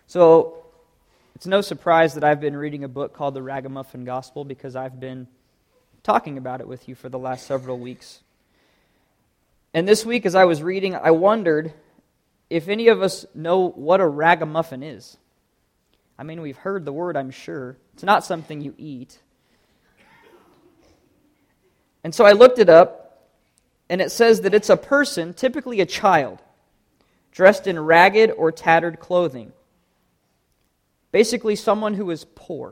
So, it's no surprise that I've been reading a book called The Ragamuffin Gospel because I've been talking about it with you for the last several weeks. And this week, as I was reading, I wondered if any of us know what a ragamuffin is. I mean, we've heard the word, I'm sure. It's not something you eat. And so I looked it up, and it says that it's a person, typically a child, dressed in ragged or tattered clothing. Basically, someone who is poor.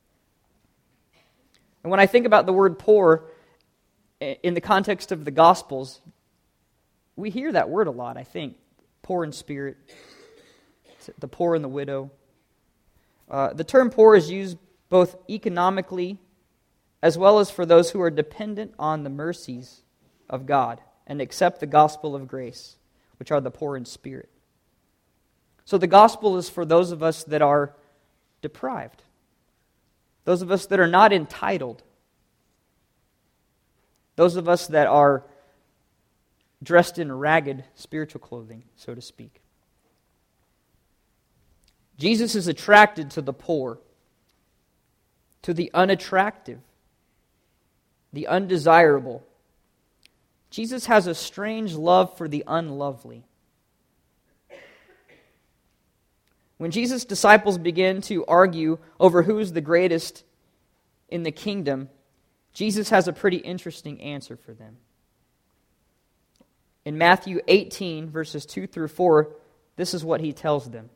And when I think about the word poor in the context of the Gospels, we hear that word a lot, I think. Poor in spirit, the poor and the widow. The term poor is used both economically as well as for those who are dependent on the mercies of God and accept the gospel of grace, which are the poor in spirit. So the gospel is for those of us that are deprived, those of us that are not entitled, those of us that are dressed in ragged spiritual clothing, so to speak. Jesus is attracted to the poor, to the unattractive, the undesirable. Jesus has a strange love for the unlovely. When Jesus' disciples begin to argue over who's the greatest in the kingdom, Jesus has a pretty interesting answer for them. In Matthew 18, verses 2 through 4, this is what he tells them.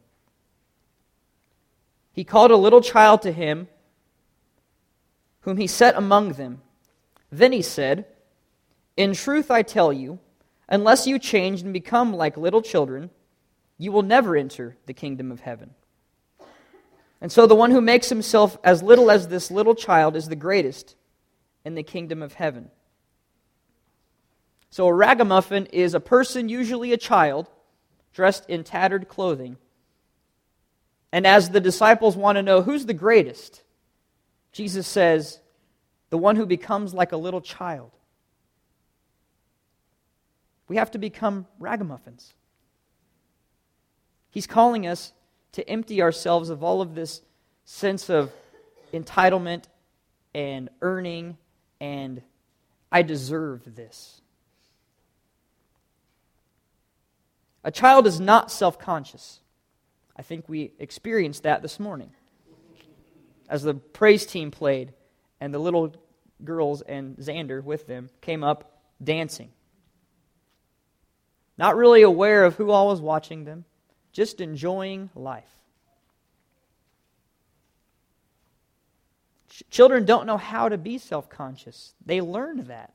He called a little child to him, whom he set among them. Then he said, "In truth I tell you, unless you change and become like little children, you will never enter the kingdom of heaven. And so the one who makes himself as little as this little child is the greatest in the kingdom of heaven." So a ragamuffin is a person, usually a child, dressed in tattered clothing. And as the disciples want to know who's the greatest, Jesus says, the one who becomes like a little child. We have to become ragamuffins. He's calling us to empty ourselves of all of this sense of entitlement and earning and I deserve this. A child is not self-conscious. I think we experienced that this morning as the praise team played and the little girls and Xander with them came up dancing. Not really aware of who all was watching them, just enjoying life. Children don't know how to be self-conscious. They learn that.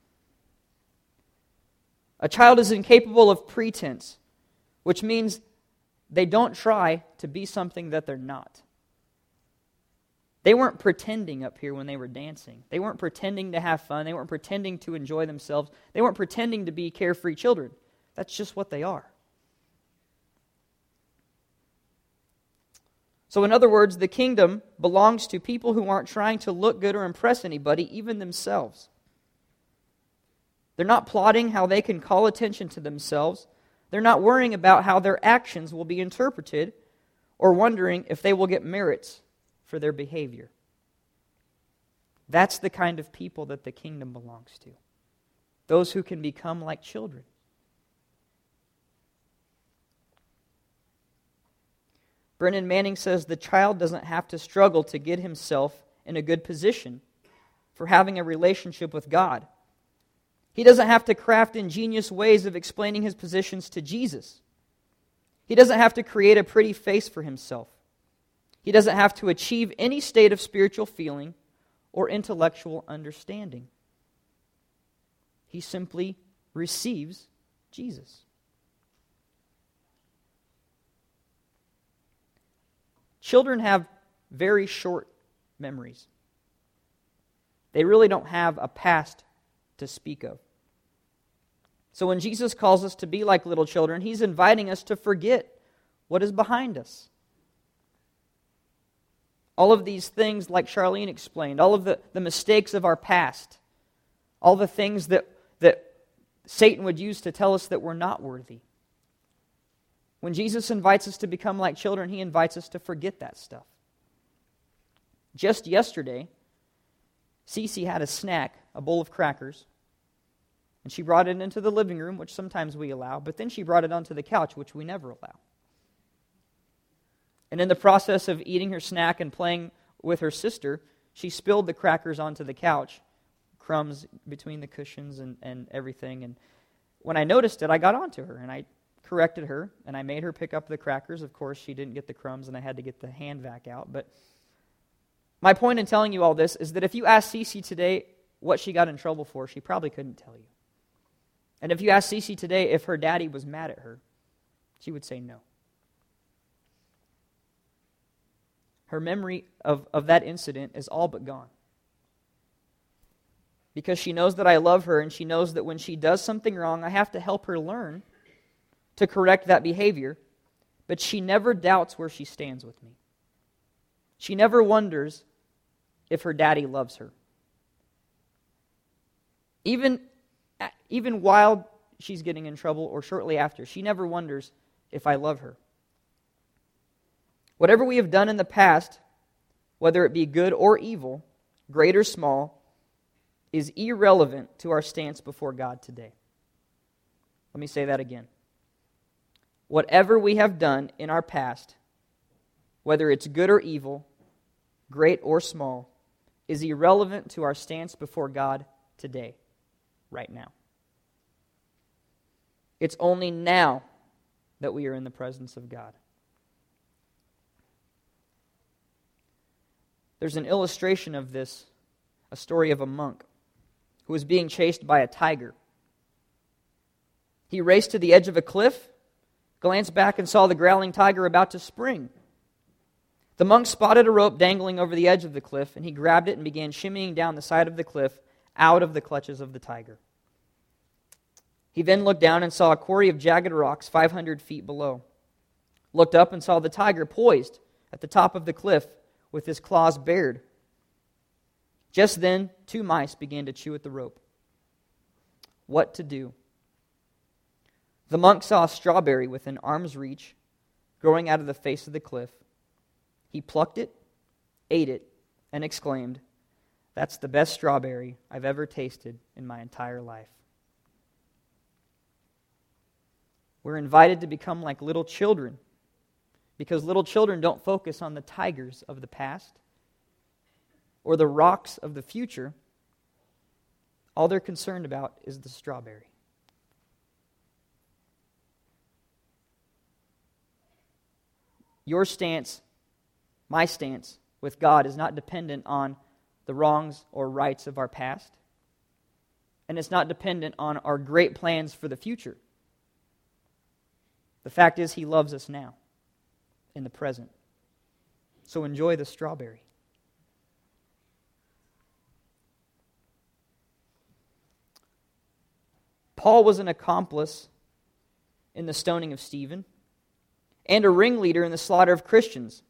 A child is incapable of pretense, which means they don't try to be something that they're not. They weren't pretending up here when they were dancing. They weren't pretending to have fun. They weren't pretending to enjoy themselves. They weren't pretending to be carefree children. That's just what they are. So in other words, the kingdom belongs to people who aren't trying to look good or impress anybody, even themselves. They're not plotting how they can call attention to themselves. They're not worrying about how their actions will be interpreted or wondering if they will get merits for their behavior. That's the kind of people that the kingdom belongs to. Those who can become like children. Brennan Manning says the child doesn't have to struggle to get himself in a good position for having a relationship with God. He doesn't have to craft ingenious ways of explaining his positions to Jesus. He doesn't have to create a pretty face for himself. He doesn't have to achieve any state of spiritual feeling or intellectual understanding. He simply receives Jesus. Children have very short memories. They really don't have a past to speak of. So when Jesus calls us to be like little children, He's inviting us to forget what is behind us. All of these things, like Charlene explained, all of the mistakes of our past, all the things that Satan would use to tell us that we're not worthy. When Jesus invites us to become like children, he invites us to forget that stuff. Just yesterday, Cece had a snack, a bowl of crackers, and she brought it into the living room, which sometimes we allow, but then she brought it onto the couch, which we never allow. And in the process of eating her snack and playing with her sister, she spilled the crackers onto the couch, crumbs between the cushions and everything. And when I noticed it, I got onto her, and I corrected her, and I made her pick up the crackers. Of course, she didn't get the crumbs, and I had to get the hand vac out. But my point in telling you all this is that if you ask Cece today what she got in trouble for, she probably couldn't tell you. And if you ask Cece today if her daddy was mad at her, she would say no. Her memory of that incident is all but gone. Because she knows that I love her, and she knows that when she does something wrong, I have to help her learn to correct that behavior, but she never doubts where she stands with me. She never wonders if her daddy loves her. Even while she's getting in trouble or shortly after, she never wonders if I love her. Whatever we have done in the past, whether it be good or evil, great or small, is irrelevant to our stance before God today. Let me say that again. Whatever we have done in our past, whether it's good or evil, great or small, is irrelevant to our stance before God today, right now. It's only now that we are in the presence of God. There's an illustration of this, a story of a monk who was being chased by a tiger. He raced to the edge of a cliff, glanced back and saw the growling tiger about to spring. The monk spotted a rope dangling over the edge of the cliff, and he grabbed it and began shimmying down the side of the cliff out of the clutches of the tiger. He then looked down and saw a quarry of jagged rocks 500 feet below. Looked up and saw the tiger poised at the top of the cliff with his claws bared. Just then, 2 mice began to chew at the rope. What to do? The monk saw a strawberry within arm's reach growing out of the face of the cliff. He plucked it, ate it, and exclaimed, "That's the best strawberry I've ever tasted in my entire life." We're invited to become like little children because little children don't focus on the tigers of the past or the rocks of the future. All they're concerned about is the strawberry. Your stance, my stance with God is not dependent on the wrongs or rights of our past, and it's not dependent on our great plans for the future. The fact is, He loves us now, in the present. So enjoy the strawberry. Paul was an accomplice in the stoning of Stephen and a ringleader in the slaughter of Christians.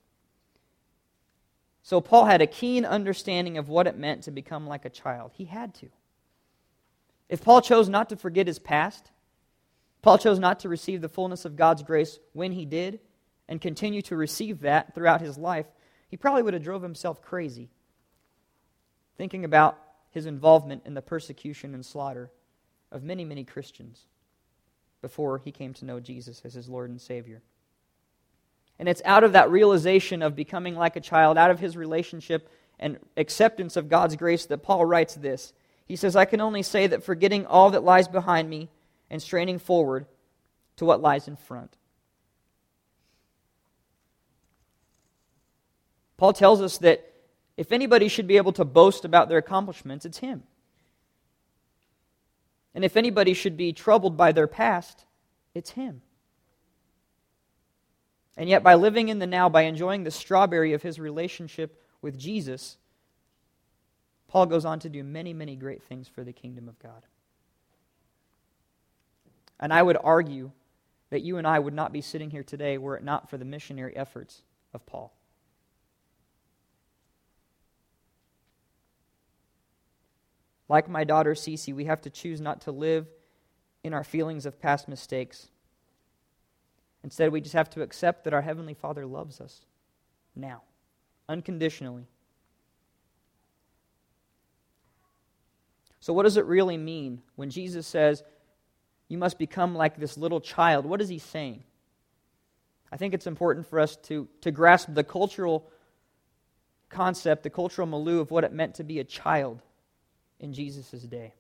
So Paul had a keen understanding of what it meant to become like a child. He had to. If Paul chose not to forget his past, Paul chose not to receive the fullness of God's grace when he did, and continue to receive that throughout his life, he probably would have drove himself crazy, thinking about his involvement in the persecution and slaughter of many, many Christians before he came to know Jesus as his Lord and Savior. And it's out of that realization of becoming like a child, out of his relationship and acceptance of God's grace, that Paul writes this. He says, "I can only say that forgetting all that lies behind me and straining forward to what lies in front." Paul tells us that if anybody should be able to boast about their accomplishments, it's him. And if anybody should be troubled by their past, it's him. And yet by living in the now, by enjoying the strawberry of his relationship with Jesus, Paul goes on to do many, many great things for the kingdom of God. And I would argue that you and I would not be sitting here today were it not for the missionary efforts of Paul. Like my daughter Cece, we have to choose not to live in our feelings of past mistakes, Instead, we just have to accept that our Heavenly Father loves us now, unconditionally. So what does it really mean when Jesus says, you must become like this little child? What is he saying? I think it's important for us to grasp the cultural concept, the cultural milieu of what it meant to be a child in Jesus' day.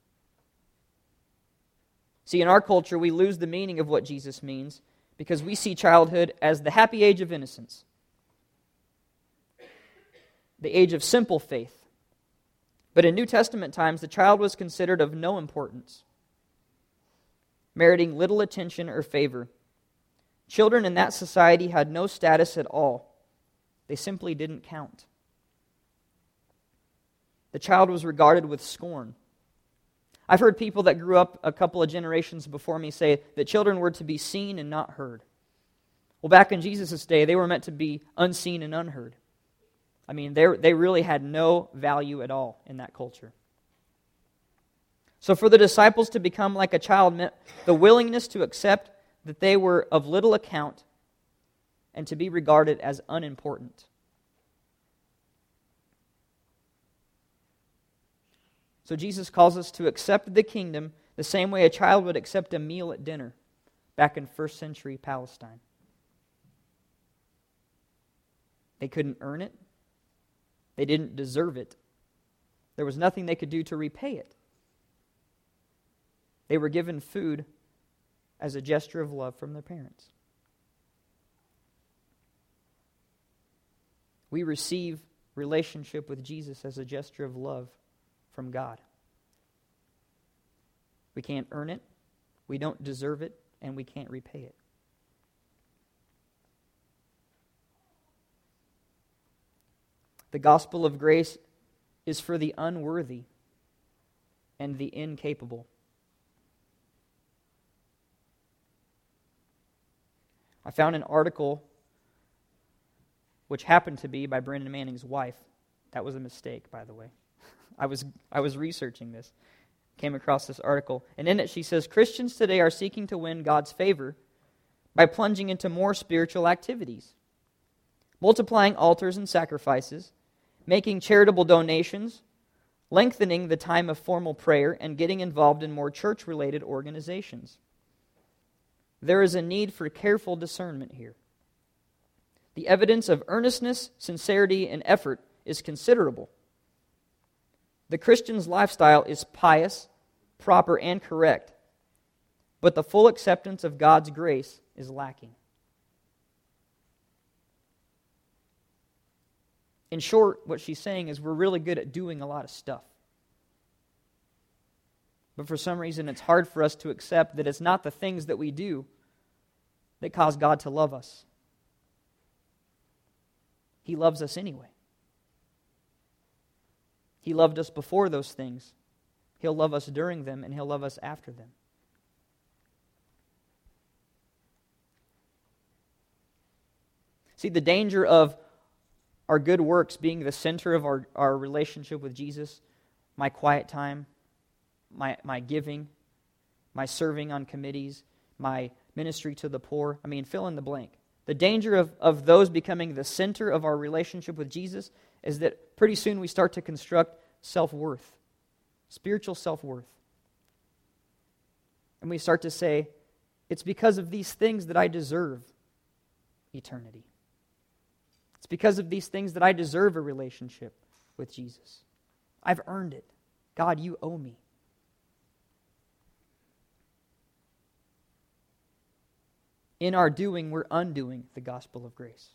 See, in our culture, we lose the meaning of what Jesus means because we see childhood as the happy age of innocence, the age of simple faith. But in New Testament times, the child was considered of no importance, meriting little attention or favor. Children in that society had no status at all. They simply didn't count. The child was regarded with scorn. I've heard people that grew up a couple of generations before me say that children were to be seen and not heard. Well, back in Jesus' day, they were meant to be unseen and unheard. I mean, they really had no value at all in that culture. So for the disciples to become like a child meant the willingness to accept that they were of little account and to be regarded as unimportant. So Jesus calls us to accept the kingdom the same way a child would accept a meal at dinner back in first century Palestine. They couldn't earn it. They didn't deserve it. There was nothing they could do to repay it. They were given food as a gesture of love from their parents. We receive relationship with Jesus as a gesture of love from God. We can't earn it, we don't deserve it, and we can't repay it. The gospel of grace is for the unworthy and the incapable. I found an article which happened to be by Brennan Manning's wife. That was a mistake, by the way. I was researching this. Came across this article. And in it she says, Christians today are seeking to win God's favor by plunging into more spiritual activities, multiplying altars and sacrifices, making charitable donations, lengthening the time of formal prayer, and getting involved in more church-related organizations. There is a need for careful discernment here. The evidence of earnestness, sincerity, and effort is considerable. The Christian's lifestyle is pious, proper, and correct, but the full acceptance of God's grace is lacking. In short, what she's saying is we're really good at doing a lot of stuff. But for some reason, it's hard for us to accept that it's not the things that we do that cause God to love us. He loves us anyway. He loved us before those things. He'll love us during them, and He'll love us after them. See, the danger of our good works being the center of our relationship with Jesus, my quiet time, my giving, my serving on committees, my ministry to the poor, fill in the blank. The danger of those becoming the center of our relationship with Jesus is that pretty soon we start to construct self-worth, spiritual self-worth. And we start to say, it's because of these things that I deserve eternity. It's because of these things that I deserve a relationship with Jesus. I've earned it. God, you owe me. In our doing, we're undoing the gospel of grace.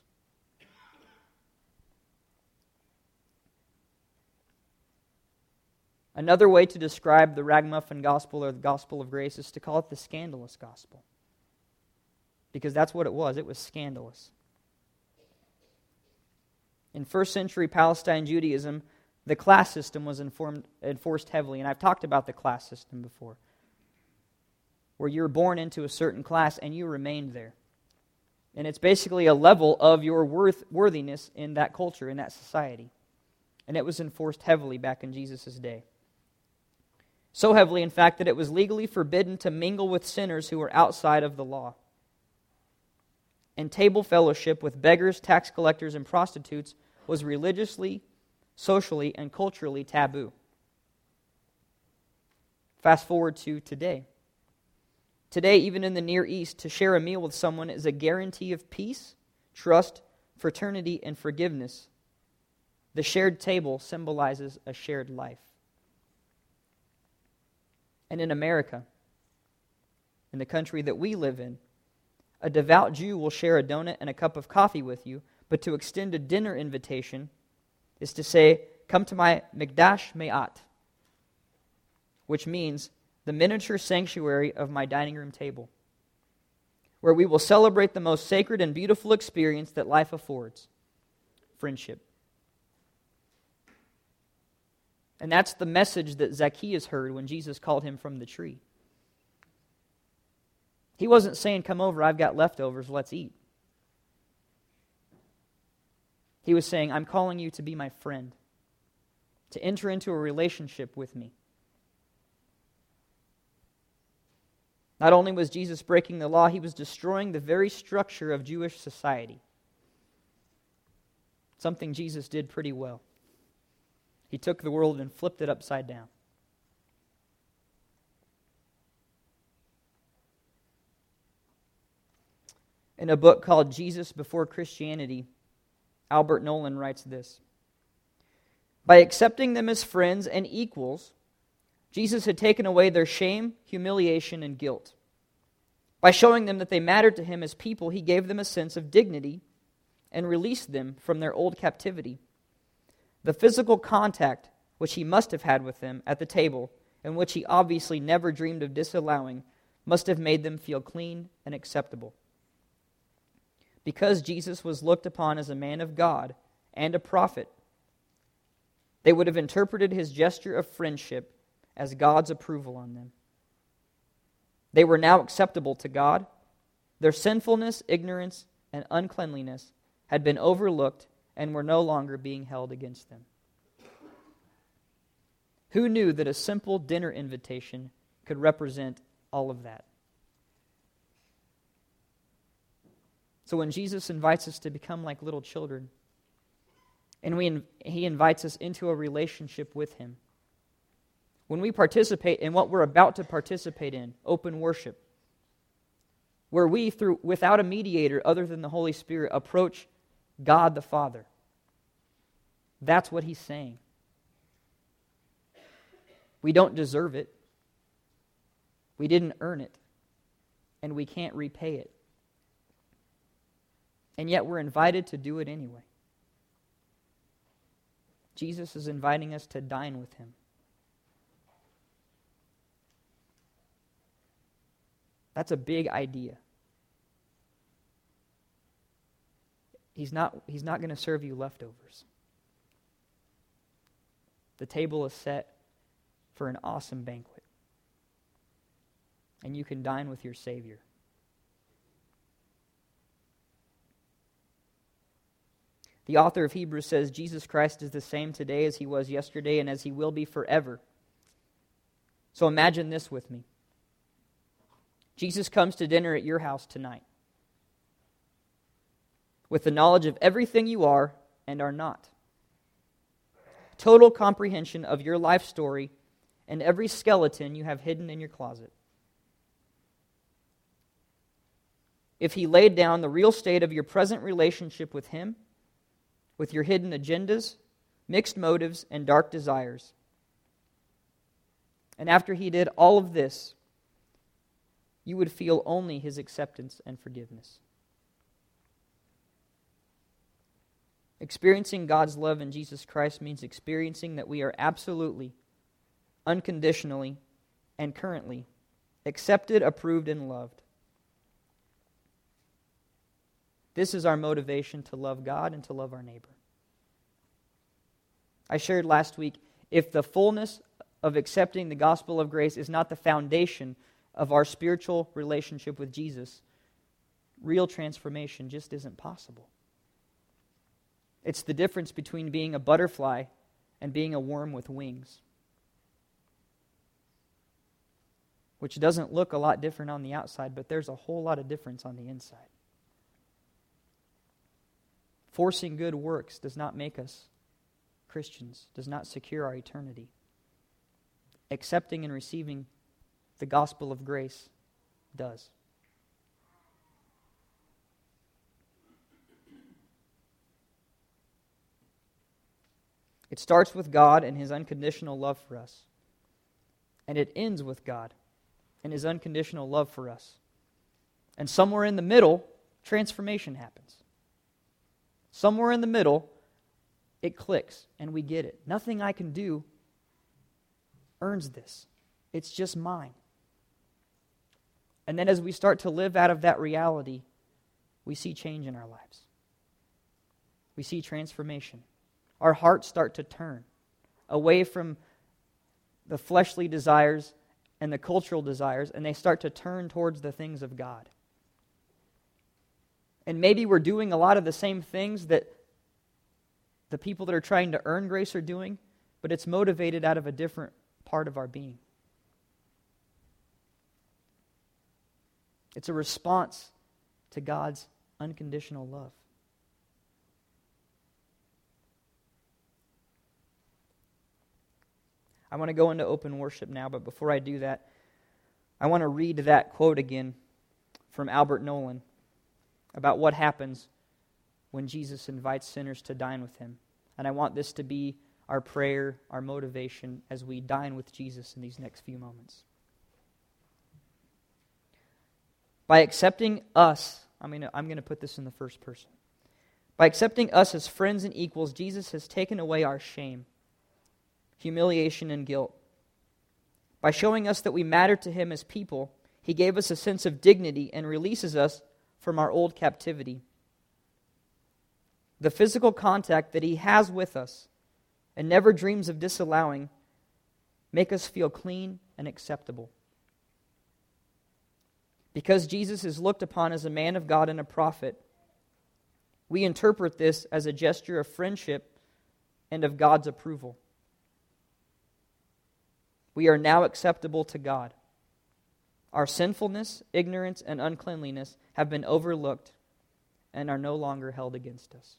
Another way to describe the ragamuffin gospel or the gospel of grace is to call it the scandalous gospel. Because that's what it was. It was scandalous. In first century Palestine Judaism, the class system was enforced heavily. And I've talked about the class system before, where you're born into a certain class and you remained there. And it's basically a level of your worthiness in that culture, in that society. And it was enforced heavily back in Jesus' day. So heavily, in fact, that it was legally forbidden to mingle with sinners who were outside of the law. and table fellowship with beggars, tax collectors, and prostitutes was religiously, socially, and culturally taboo. Fast forward to today. Today, even in the Near East, to share a meal with someone is a guarantee of peace, trust, fraternity, and forgiveness. The shared table symbolizes a shared life. And in America, in the country that we live in, a devout Jew will share a donut and a cup of coffee with you, but to extend a dinner invitation is to say, "Come to my Mikdash Me'at," which means the miniature sanctuary of my dining room table, where we will celebrate the most sacred and beautiful experience that life affords, friendship. And that's the message that Zacchaeus heard when Jesus called him from the tree. He wasn't saying, "Come over, I've got leftovers, let's eat." He was saying, "I'm calling you to be my friend, to enter into a relationship with me." Not only was Jesus breaking the law, he was destroying the very structure of Jewish society. Something Jesus did pretty well. He took the world and flipped it upside down. In a book called Jesus Before Christianity, Albert Nolan writes this: "By accepting them as friends and equals, Jesus had taken away their shame, humiliation, and guilt. By showing them that they mattered to him as people, he gave them a sense of dignity and released them from their old captivity. The physical contact which he must have had with them at the table, and which he obviously never dreamed of disallowing, must have made them feel clean and acceptable. Because Jesus was looked upon as a man of God and a prophet, they would have interpreted his gesture of friendship as God's approval on them. They were now acceptable to God. Their sinfulness, ignorance, and uncleanliness had been overlooked and were no longer being held against them." Who knew that a simple dinner invitation could represent all of that? So when Jesus invites us to become like little children, and he invites us into a relationship with him, when we participate in what we're about to participate in, open worship, where we, without a mediator other than the Holy Spirit, approach God the Father, that's what he's saying. We don't deserve it. We didn't earn it. And we can't repay it. And yet we're invited to do it anyway. Jesus is inviting us to dine with him. That's a big idea. He's not going to serve you leftovers. The table is set for an awesome banquet. And you can dine with your Savior. The author of Hebrews says Jesus Christ is the same today as he was yesterday and as he will be forever. So imagine this with me. Jesus comes to dinner at your house tonight with the knowledge of everything you are and are not. Total comprehension of your life story and every skeleton you have hidden in your closet. If he laid down the real state of your present relationship with him, with your hidden agendas, mixed motives, and dark desires, and after he did all of this, you would feel only his acceptance and forgiveness. Experiencing God's love in Jesus Christ means experiencing that we are absolutely, unconditionally, and currently accepted, approved, and loved. This is our motivation to love God and to love our neighbor. I shared last week, if the fullness of accepting the gospel of grace is not the foundation of our spiritual relationship with Jesus, real transformation just isn't possible. It's the difference between being a butterfly and being a worm with wings, which doesn't look a lot different on the outside, but there's a whole lot of difference on the inside. Forcing good works does not make us Christians, does not secure our eternity. Accepting and receiving the gospel of grace does. It starts with God and His unconditional love for us. And it ends with God and His unconditional love for us. And somewhere in the middle, transformation happens. Somewhere in the middle, it clicks and we get it. Nothing I can do earns this. It's just mine. And then as we start to live out of that reality, we see change in our lives. We see transformation. Our hearts start to turn away from the fleshly desires and the cultural desires, and they start to turn towards the things of God. And maybe we're doing a lot of the same things that the people that are trying to earn grace are doing, but it's motivated out of a different part of our being. It's a response to God's unconditional love. I want to go into open worship now, but before I do that, I want to read that quote again from Albert Nolan about what happens when Jesus invites sinners to dine with Him. And I want this to be our prayer, our motivation as we dine with Jesus in these next few moments. By accepting us, I'm going to put this in the first person. By accepting us as friends and equals, Jesus has taken away our shame, humiliation, and guilt. By showing us that we matter to Him as people, He gave us a sense of dignity and releases us from our old captivity. The physical contact that He has with us and never dreams of disallowing make us feel clean and acceptable. Because Jesus is looked upon as a man of God and a prophet, we interpret this as a gesture of friendship and of God's approval. We are now acceptable to God. Our sinfulness, ignorance, and uncleanliness have been overlooked and are no longer held against us.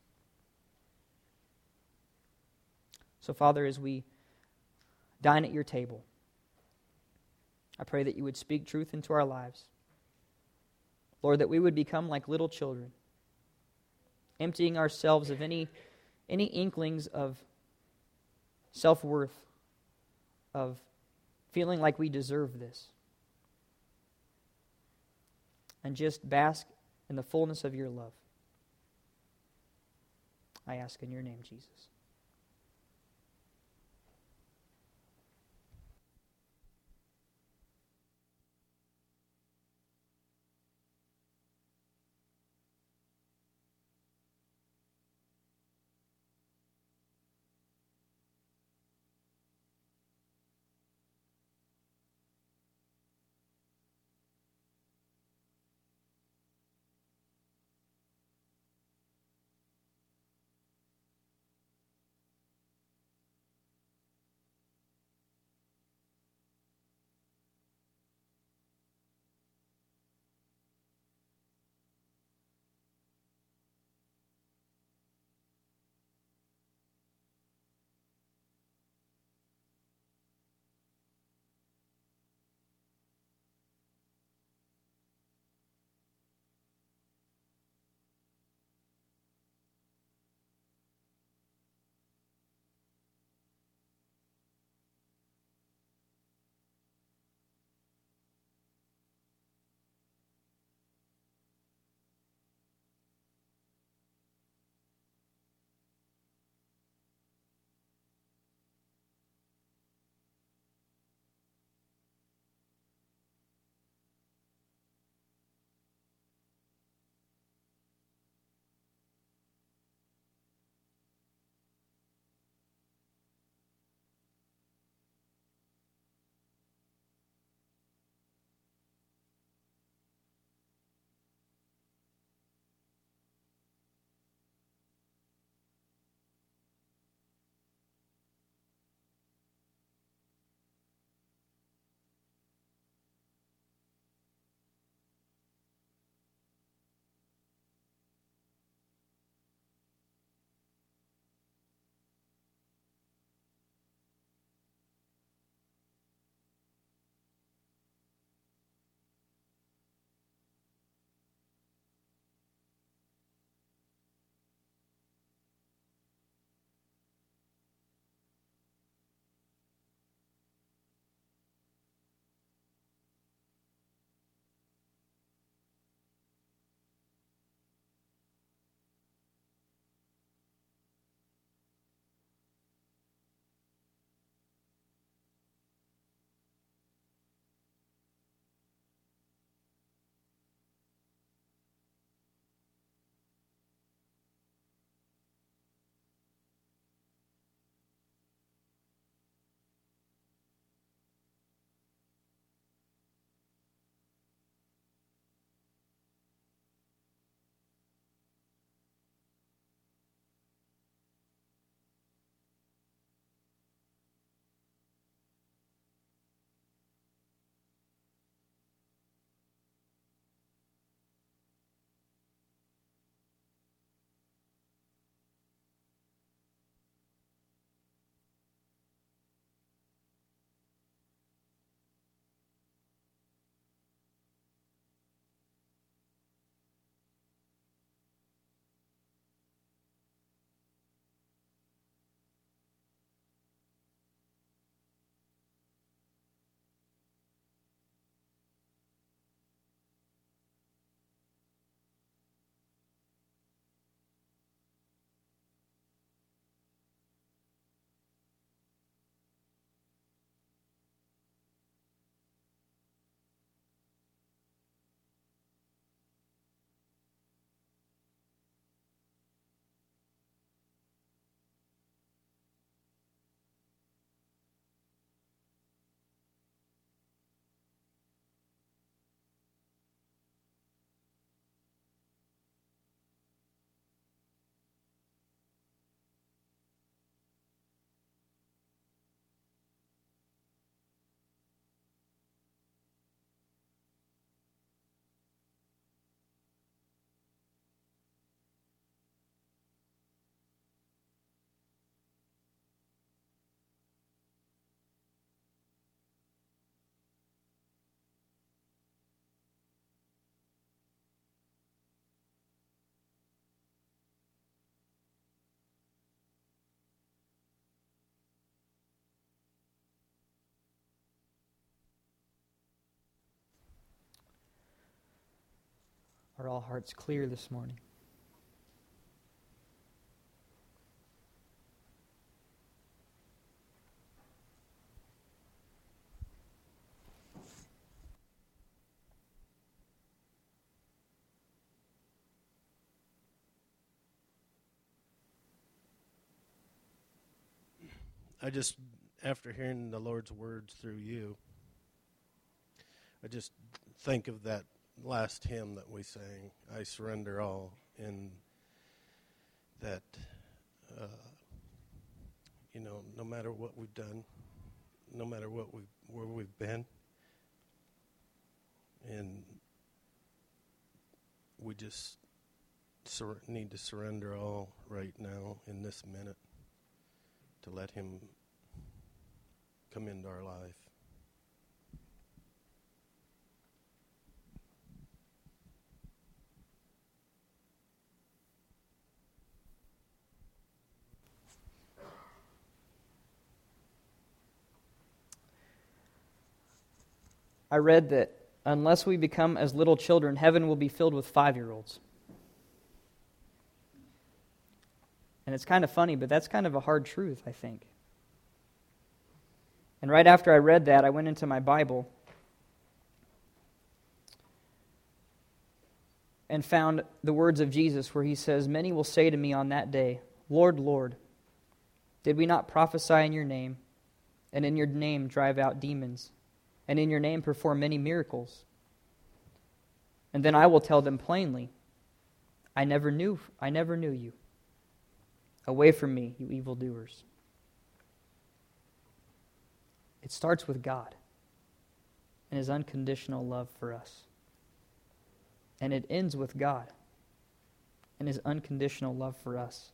So, Father, as we dine at your table, I pray that you would speak truth into our lives. Lord, that we would become like little children, emptying ourselves of any inklings of self-worth, of feeling like we deserve this, and just bask in the fullness of your love. I ask in your name, Jesus. Are all hearts clear this morning? I just, after hearing the Lord's words through you, I just think of that last hymn that we sang, I Surrender All, and that, no matter what we've done, no matter where we've been, and we just need to surrender all right now in this minute to let Him come into our life. I read that unless we become as little children, heaven will be filled with 5-year-olds. And it's kind of funny, but that's kind of a hard truth, I think. And right after I read that, I went into my Bible and found the words of Jesus where he says, "Many will say to me on that day, 'Lord, Lord, did we not prophesy in your name, and in your name drive out demons, and in your name perform many miracles?' And then I will tell them plainly, I never knew you. Away from me, you evildoers." It starts with God and His unconditional love for us. And it ends with God and His unconditional love for us.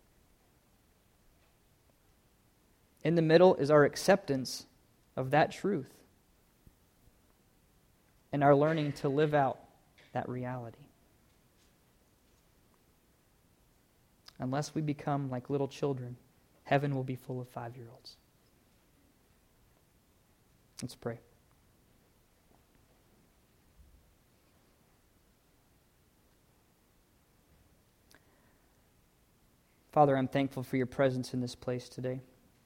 In the middle is our acceptance of that truth and our learning to live out that reality. Unless we become like little children, heaven will be full of 5-year-olds. Let's pray. Father, I'm thankful for your presence in this place today.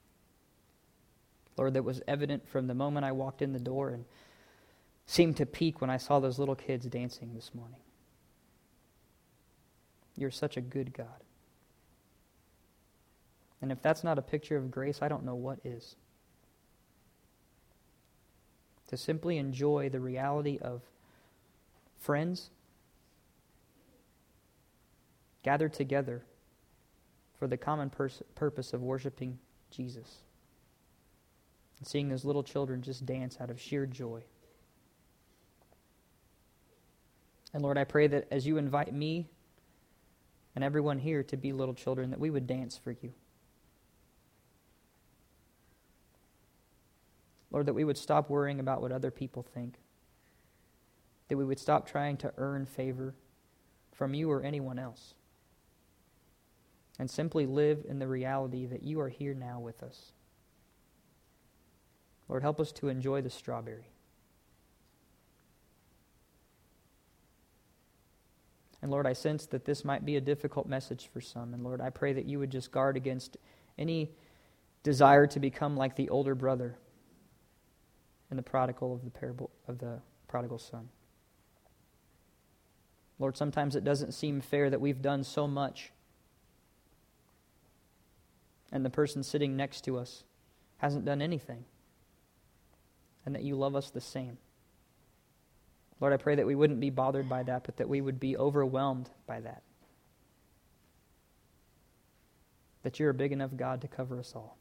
Lord, that was evident from the moment I walked in the door and seemed to peak when I saw those little kids dancing this morning. You're such a good God. And if that's not a picture of grace, I don't know what is. To simply enjoy the reality of friends gathered together for the common purpose of worshiping Jesus. And seeing those little children just dance out of sheer joy. And Lord, I pray that as you invite me and everyone here to be little children, that we would dance for you. Lord, that we would stop worrying about what other people think. That we would stop trying to earn favor from you or anyone else. And simply live in the reality that you are here now with us. Lord, help us to enjoy the strawberry. And Lord, I sense that this might be a difficult message for some. And Lord, I pray that you would just guard against any desire to become like the older brother in the prodigal of the parable of the prodigal son. Lord, sometimes it doesn't seem fair that we've done so much and the person sitting next to us hasn't done anything, and that you love us the same. Lord, I pray that we wouldn't be bothered by that, but that we would be overwhelmed by that. That you're a big enough God to cover us all.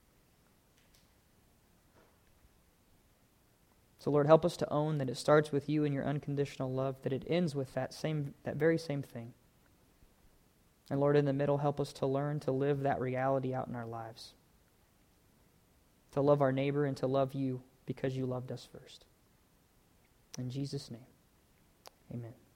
So Lord, help us to own that it starts with you and your unconditional love, that it ends with that very same thing. And Lord, in the middle, help us to learn to live that reality out in our lives. To love our neighbor and to love you because you loved us first. In Jesus' name, amen.